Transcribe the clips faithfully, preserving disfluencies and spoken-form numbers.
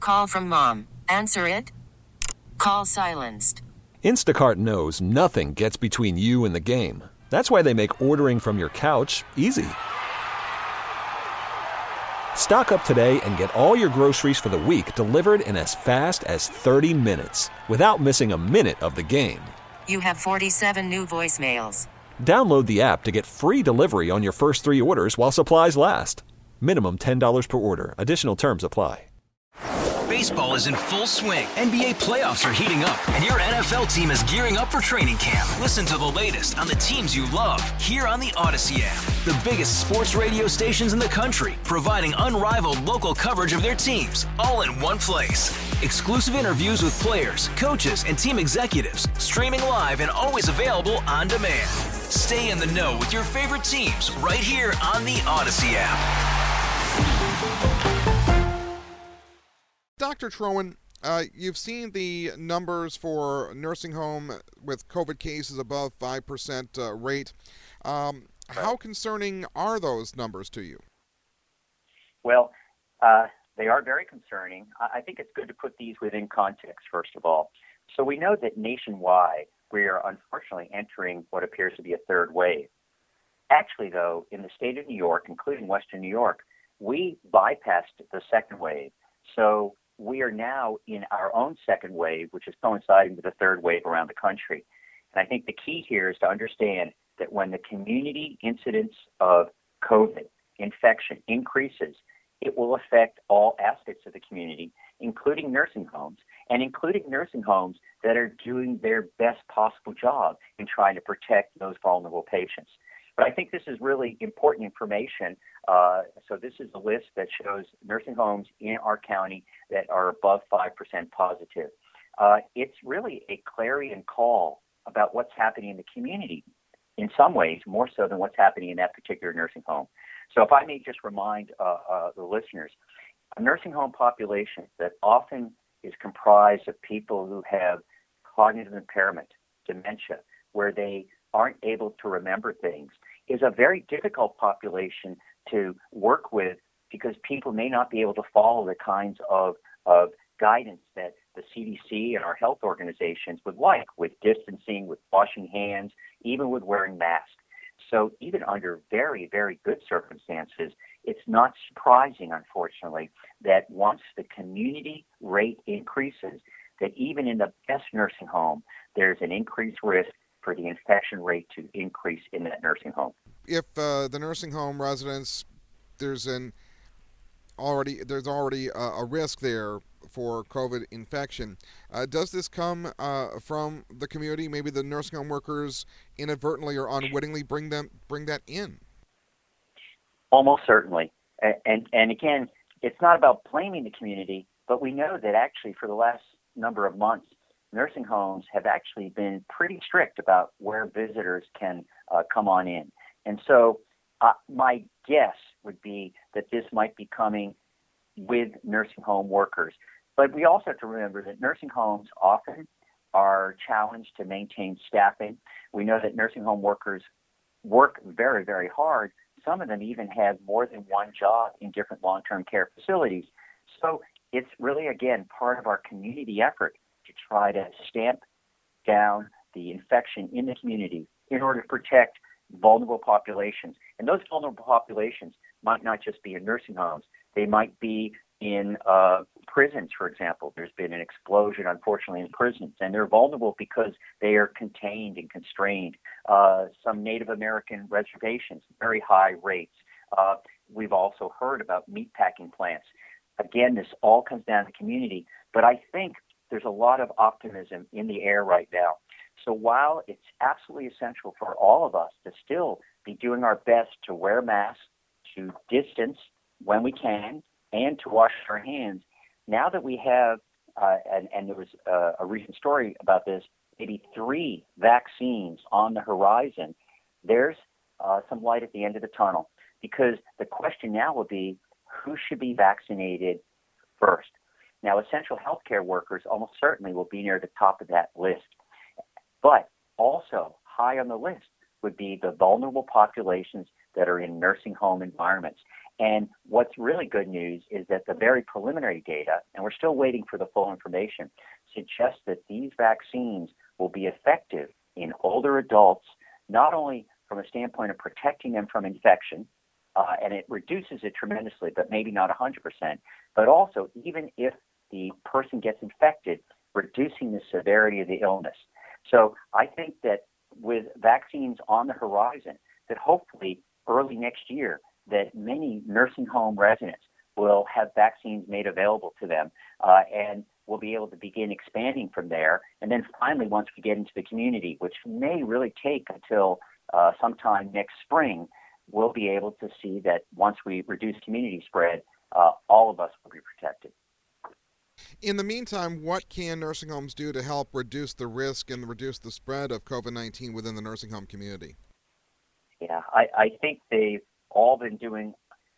Call from mom. Answer it. Call silenced. Instacart knows nothing gets between you and the game. That's why they make ordering from your couch easy. Stock up today and get all your groceries for the week delivered in as fast as thirty minutes without missing a minute of the game. You have forty-seven new voicemails. Download the app to get free delivery on your first three orders while supplies last. Minimum ten dollars per order. Additional terms apply. Baseball is in full swing. N B A playoffs are heating up, and your N F L team is gearing up for training camp. Listen to the latest on the teams you love here on the Odyssey app. The biggest sports radio stations in the country, providing unrivaled local coverage of their teams, all in one place. Exclusive interviews with players, coaches, and team executives, streaming live and always available on demand. Stay in the know with your favorite teams right here on the Odyssey app. Doctor Troen, uh, you've seen the numbers for nursing home with COVID cases above five percent uh, rate. Um, right. How concerning are those numbers to you? Well, uh, they are very concerning. I think it's good to put these within context, first of all. So we know that nationwide, we are unfortunately entering what appears to be a third wave. Actually, though, in the state of New York, including Western New York, we bypassed the second wave. So we are now in our own second wave, which is coinciding with the third wave around the country. And I think the key here is to understand that when the community incidence of COVID infection increases, it will affect all aspects of the community, including nursing homes, and including nursing homes that are doing their best possible job in trying to protect those vulnerable patients. But I think this is really important information. Uh, so this is a list that shows nursing homes in our county that are above five percent positive. Uh, it's really a clarion call about what's happening in the community, in some ways, more so than what's happening in that particular nursing home. So if I may just remind uh, uh, the listeners, a nursing home population that often is comprised of people who have cognitive impairment, dementia, where they aren't able to remember things, is a very difficult population to work with because people may not be able to follow the kinds of, of guidance that the C D C and our health organizations would like, with distancing, with washing hands, even with wearing masks. So even under very, very good circumstances, it's not surprising, unfortunately, that once the community rate increases, that even in the best nursing home, there's an increased risk for the infection rate to increase in that nursing home. If uh, the nursing home residents, there's an already there's already a, a risk there for COVID infection, uh, does this come uh, from the community? Maybe the nursing home workers inadvertently or unwittingly bring them bring that in. Almost certainly, and and, and again, it's not about blaming the community, but we know that actually for the last number of months, nursing homes have actually been pretty strict about where visitors can uh, come on in. And so uh, my guess would be that this might be coming with nursing home workers. But we also have to remember that nursing homes often are challenged to maintain staffing. We know that nursing home workers work very, very hard. Some of them even have more than one job in different long-term care facilities. So it's really, again, part of our community effort to try to stamp down the infection in the community in order to protect vulnerable populations. And those vulnerable populations might not just be in nursing homes. They might be in uh, prisons, for example. There's been an explosion, unfortunately, in prisons, and they're vulnerable because they are contained and constrained. Uh, some Native American reservations, very high rates. Uh, we've also heard about meatpacking plants. Again, this all comes down to community, but I think there's a lot of optimism in the air right now. So while it's absolutely essential for all of us to still be doing our best to wear masks, to distance when we can, and to wash our hands, now that we have, uh, and, and there was uh, a recent story about this, maybe three vaccines on the horizon, there's uh, some light at the end of the tunnel. Because the question now will be, who should be vaccinated first? Now, essential healthcare workers almost certainly will be near the top of that list. But also high on the list would be the vulnerable populations that are in nursing home environments. And what's really good news is that the very preliminary data, and we're still waiting for the full information, suggests that these vaccines will be effective in older adults, not only from a standpoint of protecting them from infection, uh, and it reduces it tremendously, but maybe not one hundred percent, but also even if the person gets infected, reducing the severity of the illness. So I think that with vaccines on the horizon, that hopefully early next year, that many nursing home residents will have vaccines made available to them, uh, and we'll be able to begin expanding from there. And then finally, once we get into the community, which may really take until uh, sometime next spring, we'll be able to see that once we reduce community spread, uh, all of us will be protected. In the meantime, what can nursing homes do to help reduce the risk and reduce the spread of COVID nineteen within the nursing home community? Yeah, I, I think they've all been doing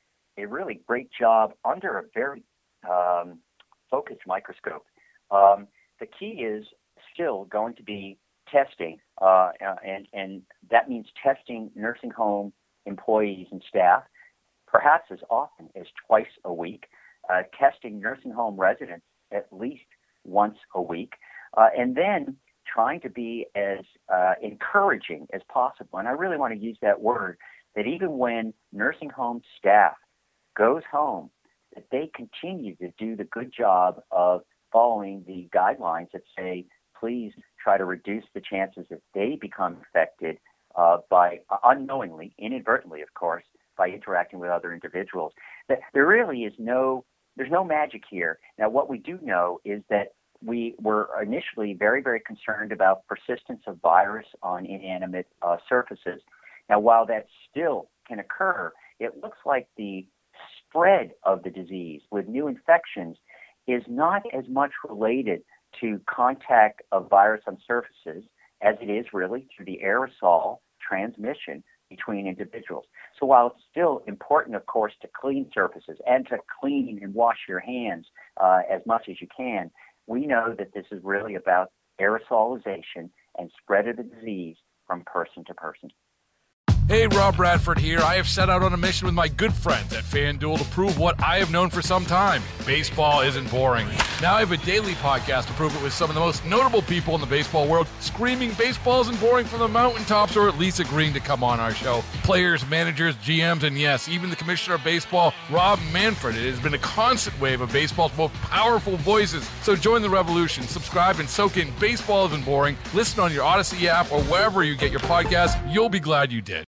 a really great job under a very um, focused microscope. Um, the key is still going to be testing, uh, and, and that means testing nursing home employees and staff, perhaps as often as twice a week, uh, testing nursing home residents at least once a week, uh, and then trying to be as uh, encouraging as possible. And I really want to use that word, that even when nursing home staff goes home, that they continue to do the good job of following the guidelines that say, please try to reduce the chances that they become infected uh, by uh, unknowingly, inadvertently, of course, by interacting with other individuals. That there really is no, there's no magic here. Now, what we do know is that we were initially very, very concerned about persistence of virus on inanimate uh, surfaces. Now, while that still can occur, it looks like the spread of the disease with new infections is not as much related to contact of virus on surfaces as it is really through the aerosol transmission between individuals. So while it's still important, of course, to clean surfaces and to clean and wash your hands uh, as much as you can, we know that this is really about aerosolization and spread of the disease from person to person. Hey, Rob Bradford here. I have set out on a mission with my good friends at FanDuel to prove what I have known for some time. Baseball isn't boring. Now I have a daily podcast to prove it with some of the most notable people in the baseball world screaming baseball isn't boring from the mountaintops, or at least agreeing to come on our show. Players, managers, G Ms, and yes, even the commissioner of baseball, Rob Manfred. It has been a constant wave of baseball's most powerful voices. So join the revolution. Subscribe and soak in Baseball Isn't Boring. Listen on your Odyssey app or wherever you get your podcasts. You'll be glad you did.